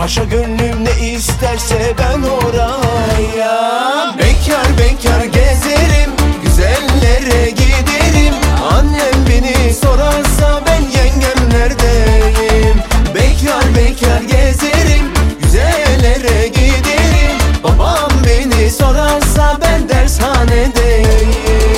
Paşa gönlüm ne isterse ben oraya. Bekar bekar gezerim, güzellere giderim. Annem beni sorarsa ben yengemlerdeyim. Bekar bekar gezerim, güzellere giderim. Babam beni sorarsa ben dershanedeyim.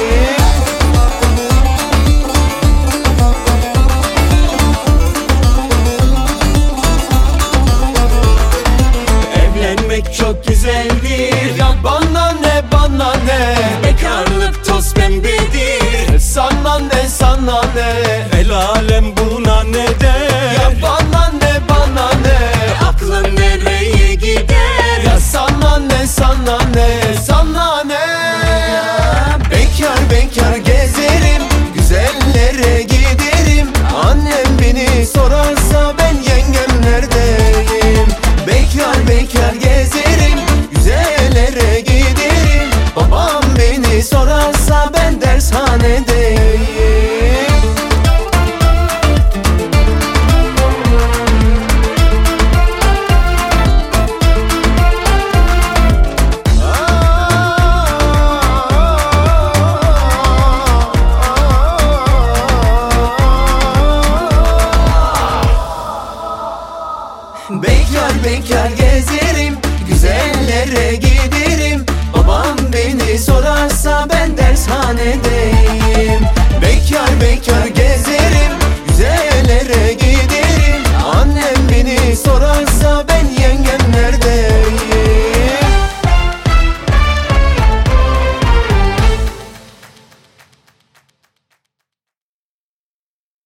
Evlenmek çok güzeldir, ya bana ne bana ne. Bekarlık toz pembedir, sana ne sana ne. El alem buna ne der? Ya bana ne bana ne. Aklın nereye gider? Ya sana ne sana ne sana ne. Bekar bekar gezerim, güzellere giderim. Annem beni sorarsa ben yengemlerdeyim. Bekar bekar gezerim, güzellere giderim. Babam beni sorarsa ben dershanedeyim. Bekar bekar gezerim, güzellere giderim. Babam beni sorarsa ben dershanedeyim. Bekar bekar